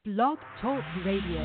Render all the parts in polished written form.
Blog Talk Radio.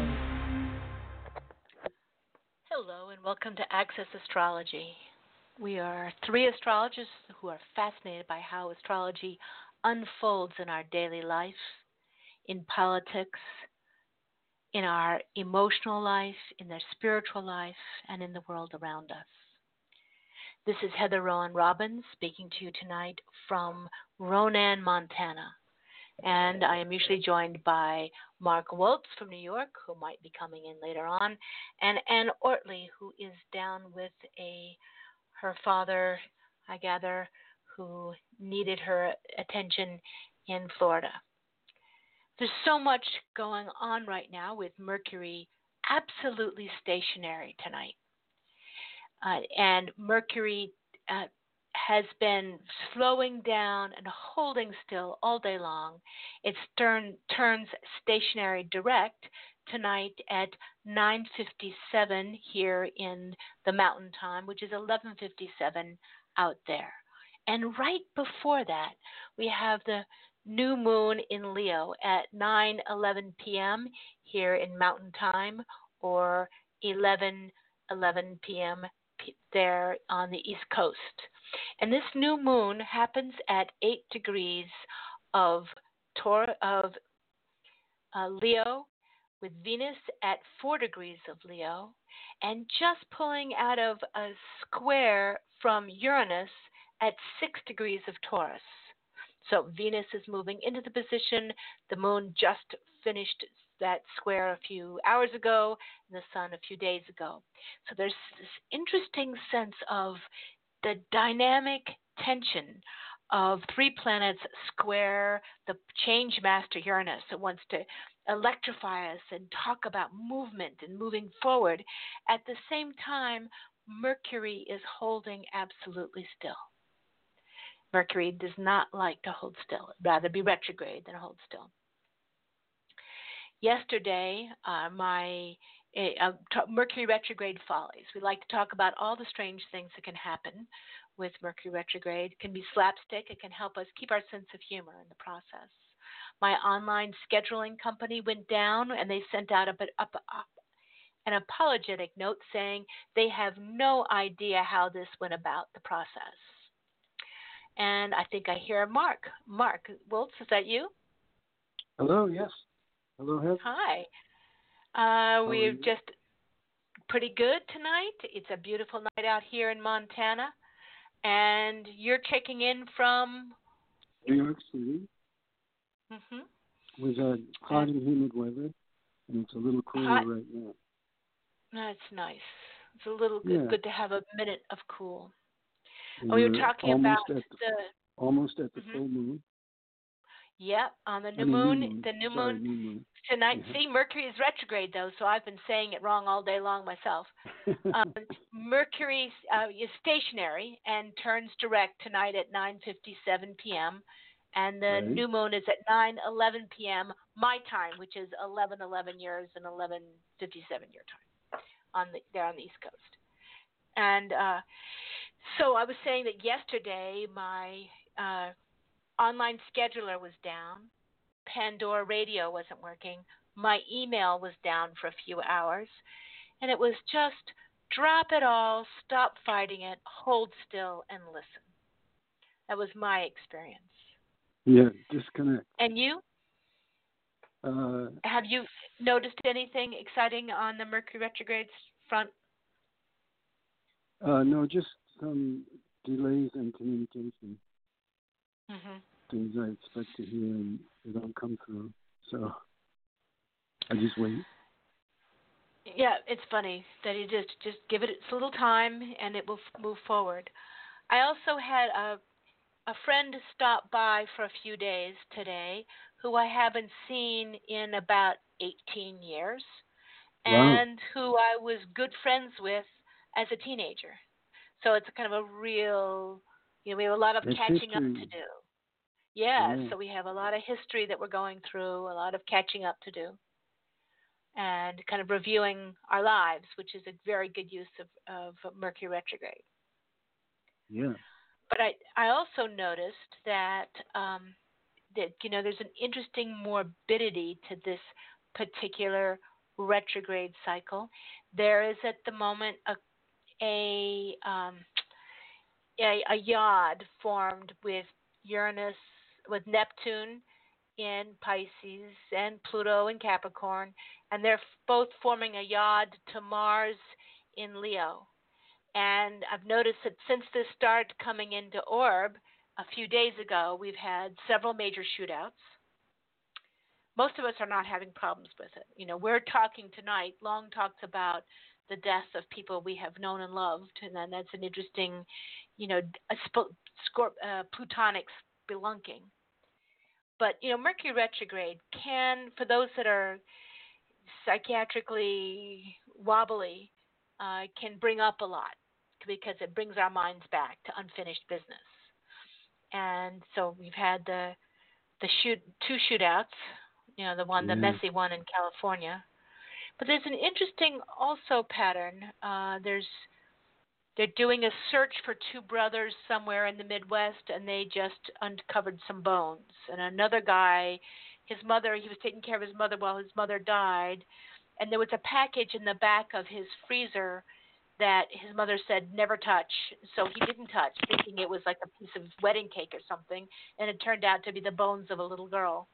Hello and welcome to Access Astrology. We are three astrologers who are fascinated by how astrology unfolds in our daily life, in politics, in our emotional life, in their spiritual life, and in the world around us. This is Heather Rowan Robbins speaking to you tonight from Ronan, Montana. And I am usually joined by Mark Woltz from New York, who might be coming in later on, and Ann Ortley, who is down with her father, I gather, who needed her attention in Florida. There's so much going on right now with Mercury absolutely stationary tonight. And Mercury has been slowing down and holding still all day long. It turns stationary direct tonight at 9:57 here in the Mountain Time, which is 11:57 out there. And right before that, we have the new moon in Leo at 9:11 p.m. here in Mountain Time, or 11:11 p.m. there on the East Coast. And this new moon happens at 8 degrees of Leo, with Venus at 4 degrees of Leo, and just pulling out of a square from Uranus at 6 degrees of Taurus. So Venus is moving into the position. The moon just finished that square a few hours ago, and the sun a few days ago. So there's this interesting sense of the dynamic tension of three planets square the change master Uranus that wants to electrify us and talk about movement and moving forward. At the same time, Mercury is holding absolutely still. Mercury does not like to hold still. It'd rather be retrograde than hold still. Yesterday, Mercury retrograde follies. We like to talk about all the strange things that can happen with Mercury retrograde. It can be slapstick. It can help us keep our sense of humor in the process. My online scheduling company went down, and they sent out an apologetic note saying they have no idea how this went about the process. And I think I hear Mark. Mark Woltz, is that you? Hello, yes. Hello, Heather. Hi. We're just pretty good tonight. It's a beautiful night out here in Montana. And you're checking in from? New York City. With hot and humid weather, and it's a little cooler right now. That's nice. It's a little good to have a minute of cool. And we were talking about almost at the full moon. Yep, on the new moon. The new moon tonight. Yeah. See, Mercury is retrograde, though, so I've been saying it wrong all day long myself. Mercury is stationary and turns direct tonight at 9:57 p.m., and the new moon is at 9:11 p.m. my time, which is 11:11 yours and 11:57 your time there on the East Coast. And so I was saying that yesterday my online scheduler was down. Pandora Radio wasn't working. My email was down for a few hours. And it was just drop it all, stop fighting it, hold still, and listen. That was my experience. Yeah, disconnect. And you? Have you noticed anything exciting on the Mercury retrograde front? No, just some delays in communication. Things I expect to hear and they don't come through. So I just wait. Yeah, it's funny that you just give it a little time and it will move forward. I also had a friend stop by for a few days today who I haven't seen in about 18 years and who I was good friends with as a teenager. So it's kind of a real, we have a lot of catching up to do. Yeah, so we have a lot of history that we're going through, a lot of catching up to do, and kind of reviewing our lives, which is a very good use of Mercury retrograde. Yeah. But I also noticed that there's an interesting morbidity to this particular retrograde cycle. There is at the moment a yod formed with Uranus, with Neptune in Pisces and Pluto in Capricorn, and they're both forming a yod to Mars in Leo. And I've noticed that since this started coming into orb a few days ago, we've had several major shootouts. Most of us are not having problems with it. You know, we're talking tonight, long talks about the death of people we have known and loved, and then that's an interesting, you know, plutonic spelunking. But, you know, Mercury retrograde can, for those that are psychiatrically wobbly, can bring up a lot because it brings our minds back to unfinished business. And so we've had the two shootouts, you know, the messy one in California. But there's an interesting also pattern. They're doing a search for two brothers somewhere in the Midwest, and they just uncovered some bones. And another guy, his mother, he was taking care of his mother while his mother died, and there was a package in the back of his freezer that his mother said never touch. So he didn't touch, thinking it was like a piece of wedding cake or something, and it turned out to be the bones of a little girl.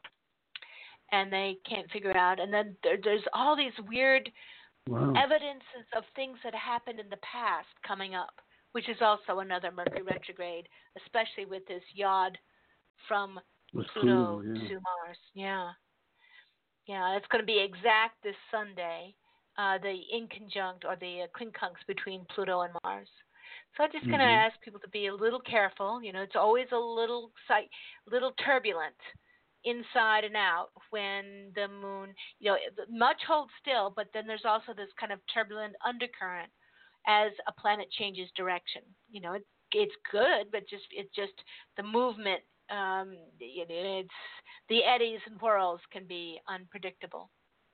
And they can't figure it out. And then there's all these weird evidences of things that happened in the past coming up, which is also another Mercury retrograde, especially with this yod from Pluto to Mars. Yeah, it's going to be exact this Sunday, the inconjunct or the quincunx between Pluto and Mars. So I'm just going to ask people to be a little careful. You know, it's always a little turbulent inside and out when the moon, you know, much holds still, but then there's also this kind of turbulent undercurrent as a planet changes direction. You know, it's good, but it's just the movement. It's the eddies and whirls can be unpredictable.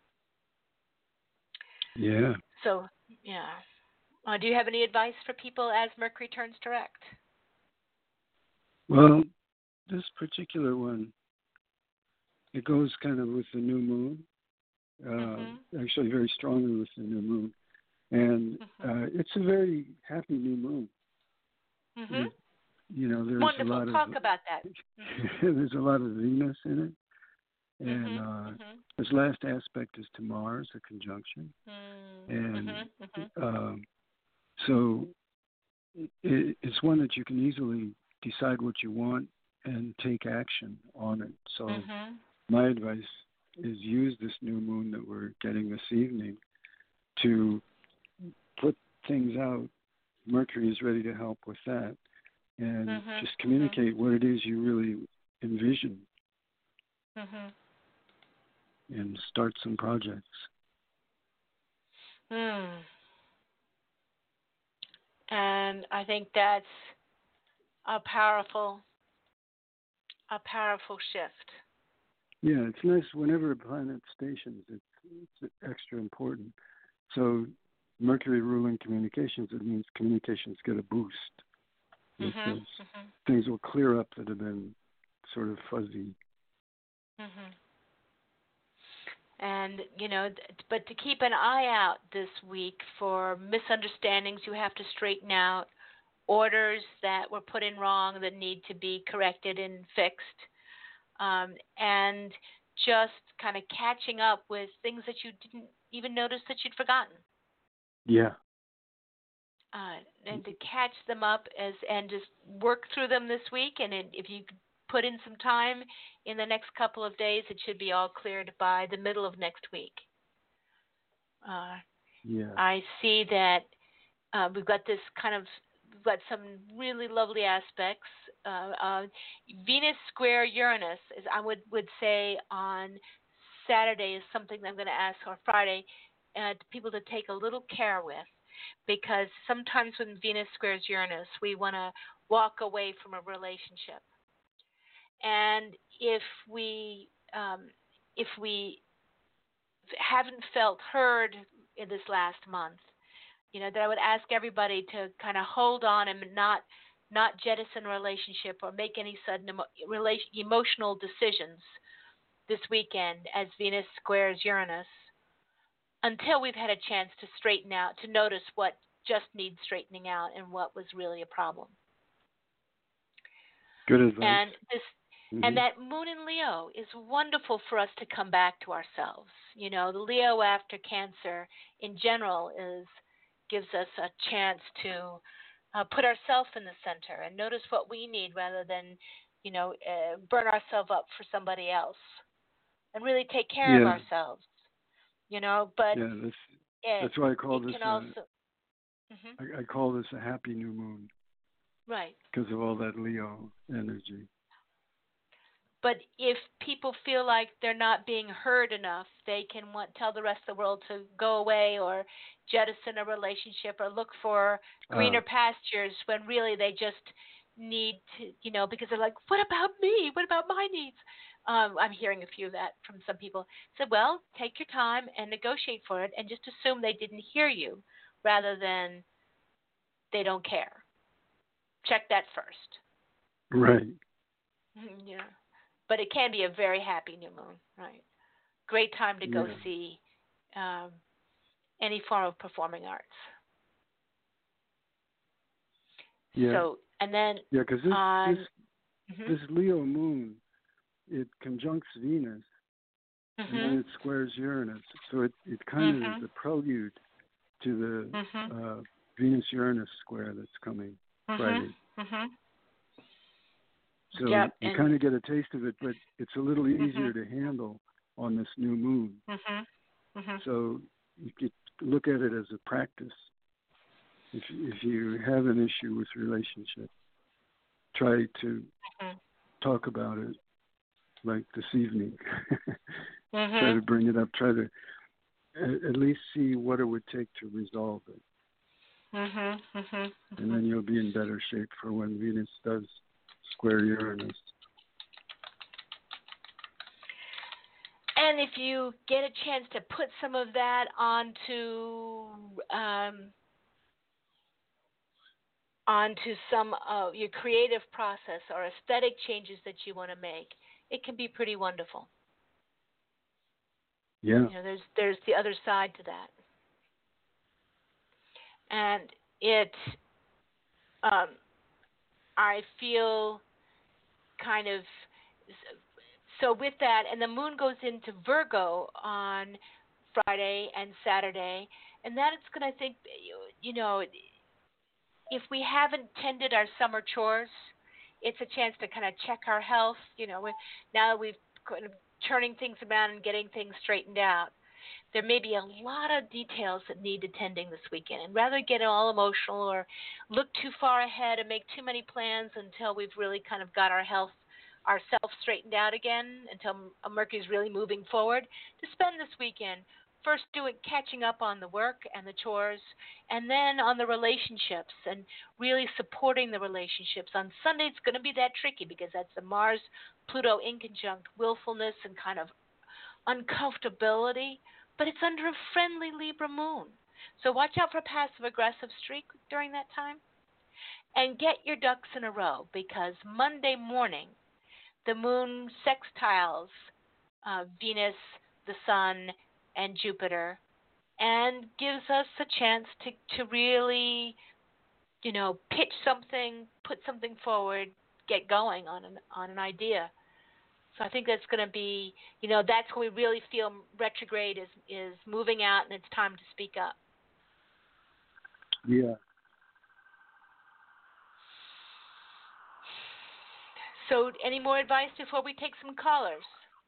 Yeah. So, yeah. Do you have any advice for people as Mercury turns direct? Well, this particular one, it goes kind of with the new moon, actually very strongly with the new moon. And it's a very happy new moon. Mm-hmm. You know, there's wonderful. a lot Talk about that. There's a lot of Venus in it. And this last aspect is to Mars, a conjunction. And so it's one that you can easily decide what you want and take action on it. So my advice is use this new moon that we're getting this evening to put things out. Mercury is ready to help with that. And just communicate what it is you really envision. And start some projects. And I think that's a powerful shift. Yeah, it's nice whenever a planet stations, it's extra important. So Mercury ruling communications, it means communications get a boost. Things will clear up that have been sort of fuzzy. And, you know, but to keep an eye out this week for misunderstandings you have to straighten out, orders that were put in wrong that need to be corrected and fixed, and just kind of catching up with things that you didn't even notice that you'd forgotten. Yeah. And to catch them up and just work through them this week. And if you put in some time in the next couple of days, it should be all cleared by the middle of next week. I see that we've got some really lovely aspects. Venus square Uranus is, I would say, on Saturday is something that I'm going to ask, or Friday, people to take a little care with, because sometimes when Venus squares Uranus, we want to walk away from a relationship. And if we haven't felt heard in this last month, you know, that I would ask everybody to kind of hold on and not jettison a relationship or make any sudden emotional decisions this weekend as Venus squares Uranus until we've had a chance to straighten out, to notice what just needs straightening out and what was really a problem. Good advice. And this, and that moon in Leo is wonderful for us to come back to ourselves. You know, the Leo after Cancer in general gives us a chance to put ourselves in the center and notice what we need rather than, you know, burn ourselves up for somebody else, and really take care of ourselves. You know, but that's why I call this. Also, I call this a happy new moon. Right. Because of all that Leo energy. But if people feel like they're not being heard enough, they can tell the rest of the world to go away or jettison a relationship or look for greener pastures when really they just need to, you know, because they're like, what about me? What about my needs? I'm hearing a few of that from some people. So, well, take your time and negotiate for it and just assume they didn't hear you rather than they don't care. Check that first. Right. Yeah. But it can be a very happy new moon, right? Great time to go see any form of performing arts. Yeah. So, and then because this Leo moon, it conjuncts Venus, and then it squares Uranus. So it kind of is a prelude to the Venus-Uranus square that's coming Friday. So you kind of get a taste of it, but it's a little easier to handle on this new moon. So you could look at it as a practice. If you have an issue with relationship, try to talk about it like this evening. Try to bring it up. Try to at least see what it would take to resolve it. And then you'll be in better shape for when Venus does square Uranus. And if you get a chance to put some of that onto some of your creative process or aesthetic changes that you want to make, it can be pretty wonderful. Yeah. You know, there's the other side to that. And it, I feel kind of, so with that, and the moon goes into Virgo on Friday and Saturday, and that it's going to think, you know, if we haven't tended our summer chores, it's a chance to kind of check our health, you know, now that we've kind of turning things around and getting things straightened out. There may be a lot of details that need attending this weekend. And rather get all emotional or look too far ahead and make too many plans until we've really kind of got our health, ourselves straightened out again, until Mercury's really moving forward, to spend this weekend first catching up on the work and the chores, and then on the relationships and really supporting the relationships. On Sunday, it's going to be that tricky because that's the Mars-Pluto inconjunct willfulness and kind of uncomfortability, but it's under a friendly Libra moon. So watch out for passive-aggressive streak during that time. And get your ducks in a row, because Monday morning, the moon sextiles Venus, the sun, and Jupiter, and gives us a chance to really, you know, pitch something, put something forward, get going on an idea. So I think that's going to be, you know, that's when we really feel retrograde is moving out and it's time to speak up. Yeah. So any more advice before we take some callers?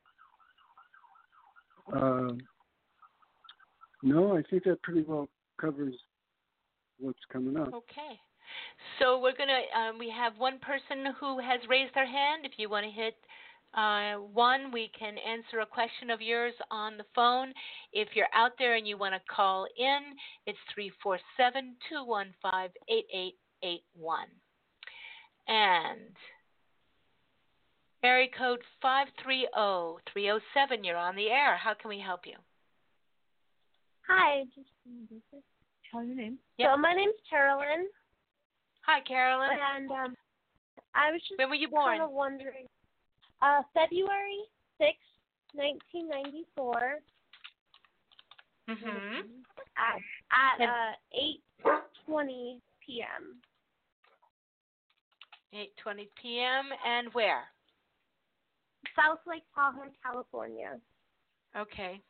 No, I think that pretty well covers what's coming up. Okay. So we're going to, we have one person who has raised their hand. If you want to hit 1, we can answer a question of yours on the phone. If you're out there and you want to call in, it's 347-215-8881. And area code 530-307, you're on the air. How can we help you? Hi, just tell your name. Yep. So my name's Carolyn. Hi, Carolyn. And I was just when were you born? kind of wondering. February 6th, 1994 Mhm. at 8:20 p.m. 8:20 p.m. and where? South Lake Tahoe, California. Okay.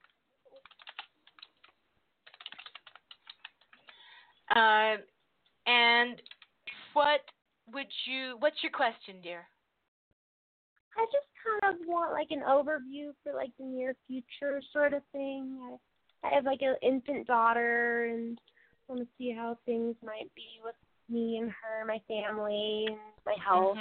And what's your question, dear? I just kind of want like an overview for like the near future sort of thing. I have like an infant daughter and want to see how things might be with me and her, my family, and my health.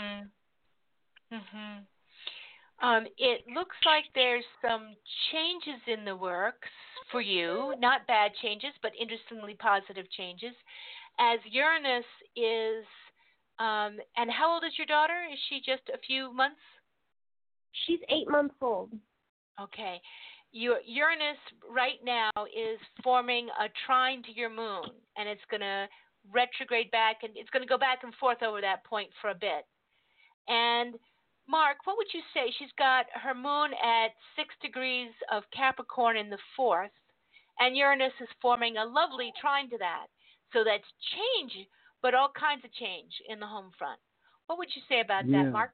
It looks like there's some changes in the works for you, not bad changes, but interestingly positive changes, as Uranus is, and how old is your daughter? Is she just a few months? She's 8 months old. Okay. Your Uranus right now is forming a trine to your moon, and it's going to retrograde back, and it's going to go back and forth over that point for a bit. And Mark, what would you say? She's got her moon at 6 degrees of Capricorn in the 4th, and Uranus is forming a lovely trine to that. So that's change, but all kinds of change in the home front. What would you say about that, Mark?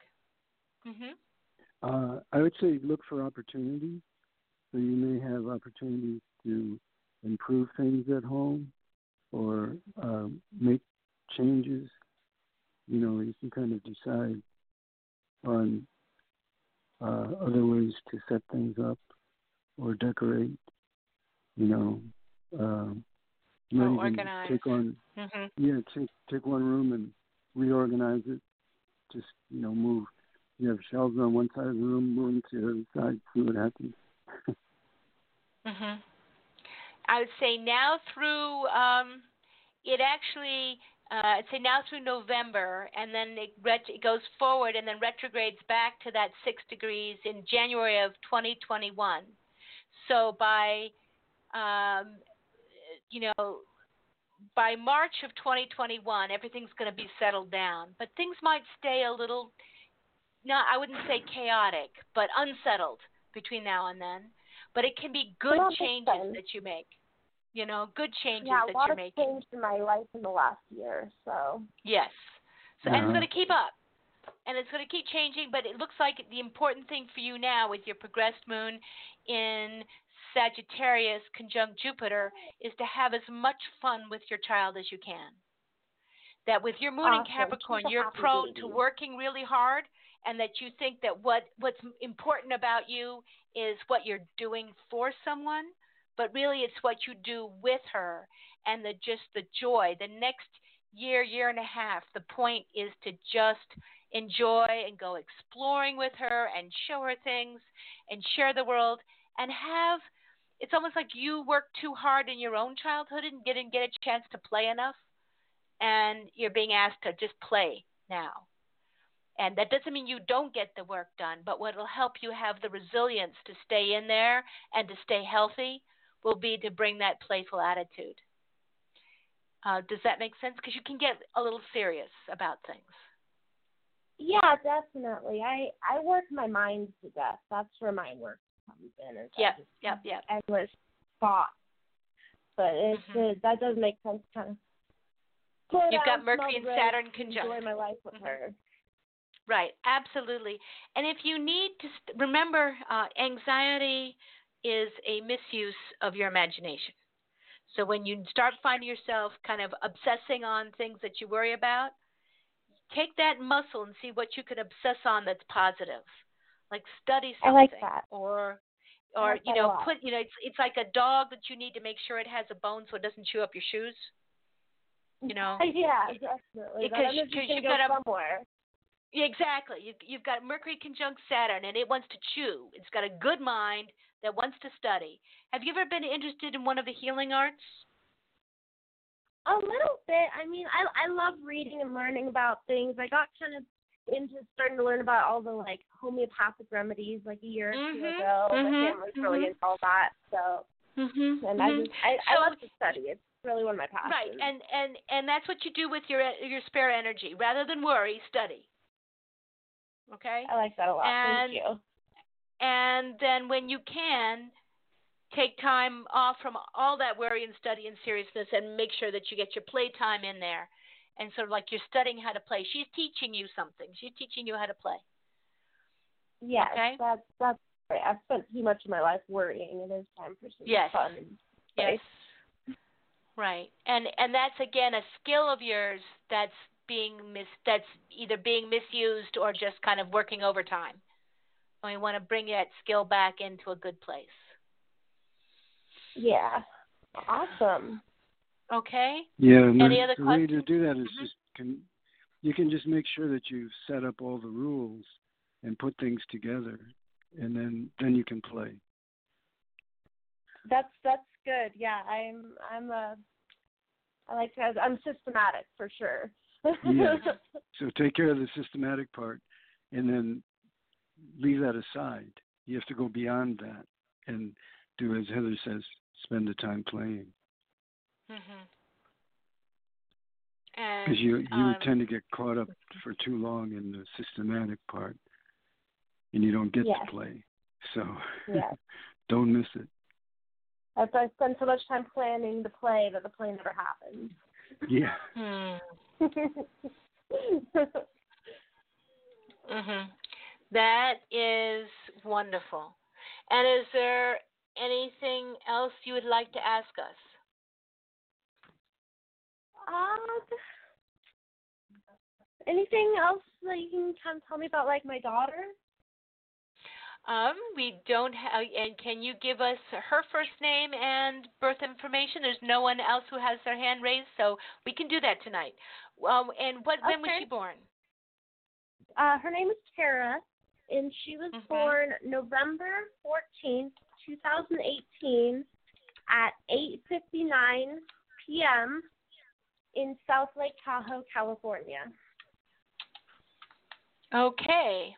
I would say look for opportunities. So you may have opportunities to improve things at home or make changes. You know, you can kind of decide on other ways to set things up or decorate. You know, not even take on, take one room and reorganize it. Just, you know, move. You have shelves on one side of the room, move to the other side, see what happens. I would say now through I'd say now through November, and then it goes forward and then retrogrades back to that 6 degrees in January of 2021. So by by March of 2021, everything's going to be settled down. But things might stay a little, I wouldn't say chaotic, but unsettled between now and then. But it can be good changes that you make. You know, good changes that you're making. Yeah, a lot of changed in my life in the last year, so. Yes. So, and it's going to keep up. And it's going to keep changing, but it looks like the important thing for you now with your progressed moon in Sagittarius conjunct Jupiter is to have as much fun with your child as you can. That with your moon in Capricorn, you're prone to working really hard, and that you think that what's important about you is what you're doing for someone, but really it's what you do with her and the joy. The next year and a half, the point is to just enjoy and go exploring with her and show her things and share the world and it's almost like you worked too hard in your own childhood and didn't get a chance to play enough, and you're being asked to just play now. And that doesn't mean you don't get the work done, but what will help you have the resilience to stay in there and to stay healthy will be to bring that playful attitude. Does that make sense? Because you can get a little serious about things. Yeah, definitely. I work my mind to death. That's where my work comes in. Yep. Endless thoughts. But that does make sense, kind of. You've got Mercury and Saturn conjunct. Enjoy my life with her. Right, absolutely. And if you need to remember, anxiety is a misuse of your imagination. So when you start finding yourself kind of obsessing on things that you worry about, take that muscle and see what you can obsess on that's positive. Like study something. I like that. Or it's like a dog that you need to make sure it has a bone so it doesn't chew up your shoes. You know? Yeah, definitely. Because you got somewhere. Exactly. You've got Mercury conjunct Saturn, and it wants to chew. It's got a good mind that wants to study. Have you ever been interested in one of the healing arts? A little bit. I mean, I love reading and learning about things. I got kind of into starting to learn about all the, like, homeopathic remedies, like, a year or two ago. My family's really into all that, so. And I love to study. It's really one of my passions. Right, and that's what you do with your spare energy. Rather than worry, study. Okay? I like that a lot. Thank you. And then when you can, take time off from all that worry and study and seriousness and make sure that you get your play time in there. And sort of like you're studying how to play. She's teaching you something. She's teaching you how to play. Yes, okay? that's right. I've spent too much of my life worrying, and there's time for some fun and play. Yes. Right. And that's again a skill of yours that's that's either being misused or just kind of working overtime. And we want to bring that skill back into a good place. Yeah. Awesome. Okay. Yeah. Any other the questions? way to do that is you can just make sure that you've set up all the rules and put things together, and then you can play. That's good. Yeah, I'm systematic for sure. Yeah. So take care of the systematic part, and then leave that aside. You have to go beyond that and do, as Heather says, spend the time playing. Because you tend to get caught up for too long in the systematic part, and you don't get to play. So don't miss it. I spend so much time planning the play that the play never happens. Yeah. That is wonderful. And is there anything else you would like to ask us? Anything else that you can kind of tell me about, like, my daughter? We don't have, and can you give us her first name and birth information? There's no one else who has their hand raised, so we can do that tonight. And when was she born? Her name is Tara, and she was born November 14th, 2018 at 8:59 p.m. in South Lake Tahoe, California. Okay.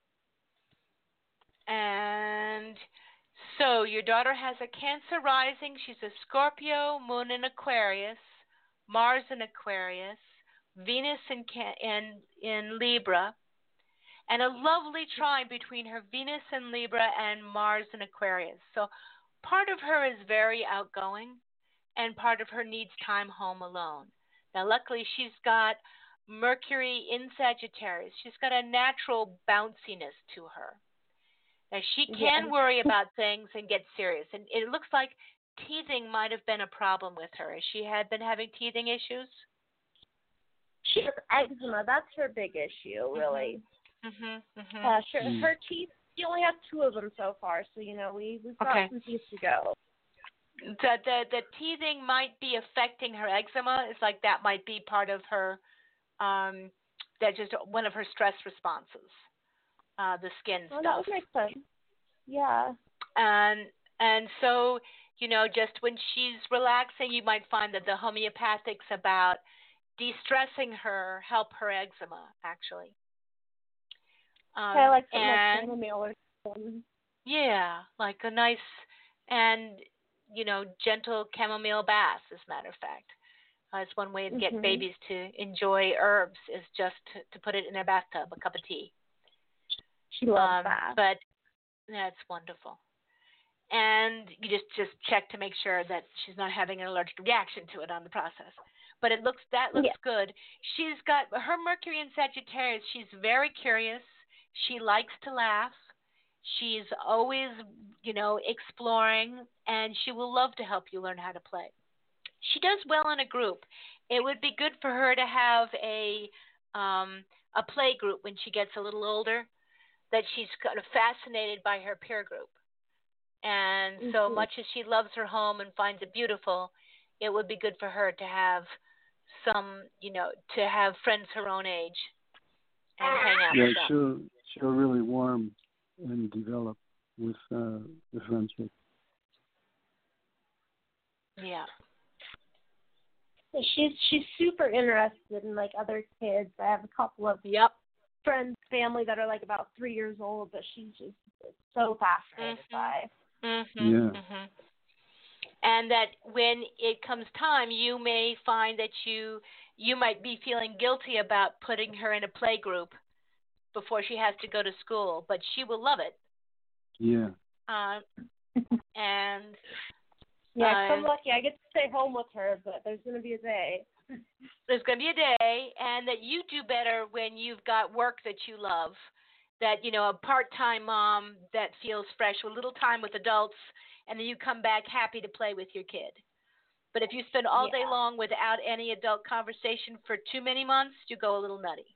And so your daughter has a Cancer rising. She's a Scorpio, Moon in Aquarius, Mars in Aquarius, Venus in Libra, and a lovely trine between her Venus in Libra and Mars in Aquarius. So part of her is very outgoing, and part of her needs time home alone. Now, luckily, she's got Mercury in Sagittarius. She's got a natural bounciness to her. Now, she can worry about things and get serious. And it looks like teething might have been a problem with her. Has she had been having teething issues? She has eczema. That's her big issue, really. Her teeth, she only has 2 of them so far. So, we've got some teeth to go. The teething might be affecting her eczema. It's like that might be part of her, that's just one of her stress responses. The skin stuff. That would make sense. Yeah. And so, just when she's relaxing, you might find that the homeopathics about de-stressing her help her eczema, actually. I like something like chamomile or something. Yeah, like a nice and, gentle chamomile bath, as a matter of fact. It's one way to get babies to enjoy herbs is just to put it in their bathtub, a cup of tea. She loves that. But that's wonderful. And you just check to make sure that she's not having an allergic reaction to it on the process. But that looks good. She's got her Mercury in Sagittarius. She's very curious. She likes to laugh. She's always, exploring, and she will love to help you learn how to play. She does well in a group. It would be good for her to have a play group when she gets a little older, that she's kind of fascinated by her peer group. And so much as she loves her home and finds it beautiful, it would be good for her to have some, to have friends her own age and hang out with them. She'll really warm and develop with the friendship. Yeah. She's super interested in, like, other kids. I have a couple of friends, family that are, like, about 3 years old, but she's just so fascinated by. And that when it comes time, you may find that you might be feeling guilty about putting her in a play group before she has to go to school, but she will love it. Yeah. And yeah, I'm lucky. I get to stay home with her, but there's going to be a day. There's going to be a day, and that you do better when you've got work that you love. That, you know, a part-time mom that feels fresh, a little time with adults, and then you come back happy to play with your kid. But if you spend all day long without any adult conversation for too many months, you go a little nutty.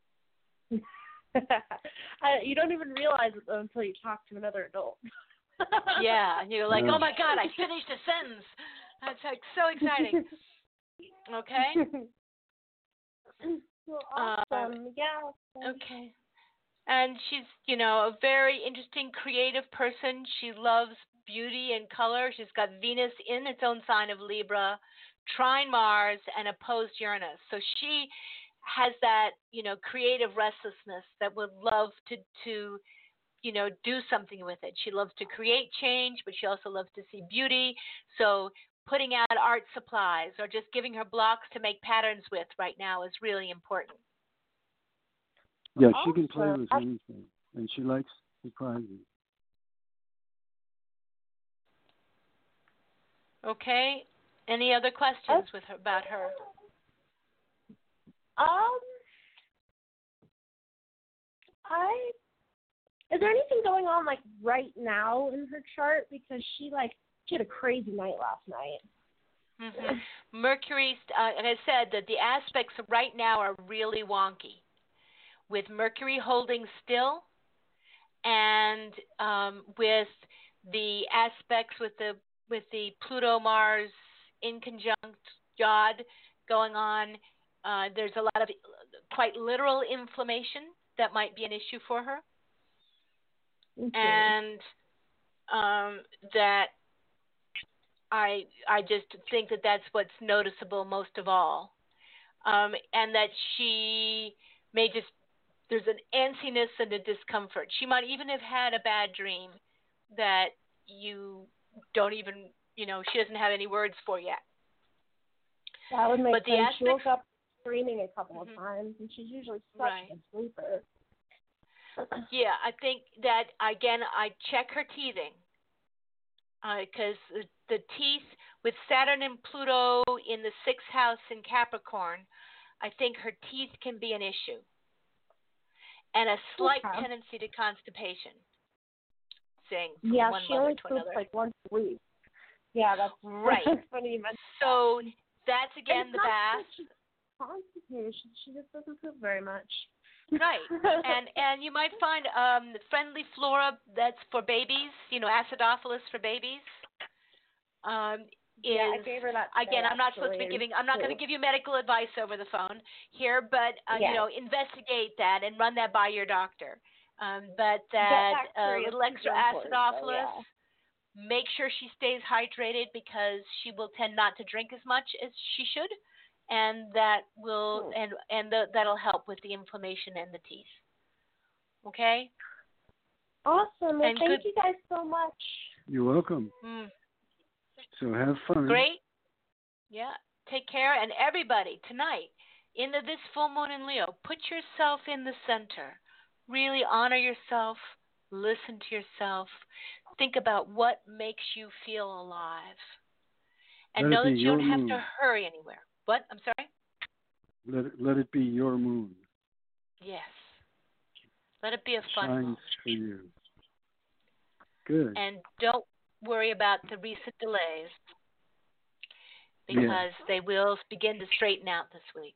You don't even realize it though until you talk to another adult. Yeah, and you're like, oh my God, I finished a sentence. That's like so exciting. Okay. Well, awesome. Yeah. Okay. And she's, you know, a very interesting, creative person. She loves beauty and color. She's got Venus in its own sign of Libra, trine Mars, and opposed Uranus. So she has that, you know, creative restlessness that would love to you know, do something with it. She loves to create change, but she also loves to see beauty. So putting out art supplies or just giving her blocks to make patterns with right now is really important. Yeah, she can play with anything, and she likes surprises. Okay. Any other questions with her about her? Is there anything going on like right now in her chart? Because she had a crazy night last night. Mm-hmm. Mercury, like I said, that the aspects right now are really wonky, with Mercury holding still, and with the aspects with the Pluto Mars in conjunct Jod going on. There's a lot of quite literal inflammation that might be an issue for her. Okay. And that I just think that that's what's noticeable most of all, and that she may just, there's an antsiness and a discomfort. She might even have had a bad dream that you don't even, you know, she doesn't have any words for yet. That would make sense. She woke up screaming a couple of times, and she's usually such a sleeper. Yeah, I think that, again, I check her teething, because the teeth with Saturn and Pluto in the 6th house in Capricorn, I think her teeth can be an issue, and a slight tendency to constipation. Saying from one she only to another. like once a week. Yeah, that's right. That's funny you mentioned so that's again the bath. She's constipated. She just doesn't poop very much. Right, and you might find the friendly flora that's for babies, you know, acidophilus for babies. I gave her that today, again, I'm not supposed to be giving. I'm not going to give you medical advice over the phone here, but you know, investigate that and run that by your doctor. But that little extra acidophilus. So, make sure she stays hydrated, because she will tend not to drink as much as she should. And that will that'll help with the inflammation in the teeth. Okay. Awesome. Well, thank you guys so much. You're welcome. So have fun. Great. Yeah. Take care, and everybody tonight this full moon in Leo, put yourself in the center. Really honor yourself. Listen to yourself. Think about what makes you feel alive, and know that you don't have to hurry anywhere. What? I'm sorry? Let it be your moon. Yes. Let it be a fun moon. Shines for you. Good. And don't worry about the recent delays, because they will begin to straighten out this week.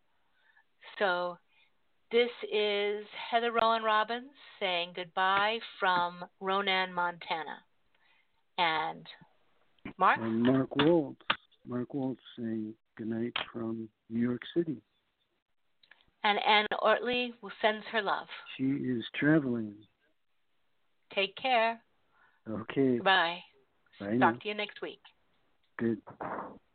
So this is Heather Rowan Robbins saying goodbye from Ronan, Montana. And Mark? And Mark Waltz. Mark Waltz saying good night from New York City. And Ann Ortley sends her love. She is traveling. Take care. Okay. Bye. Bye Talk now. to you next week. Good.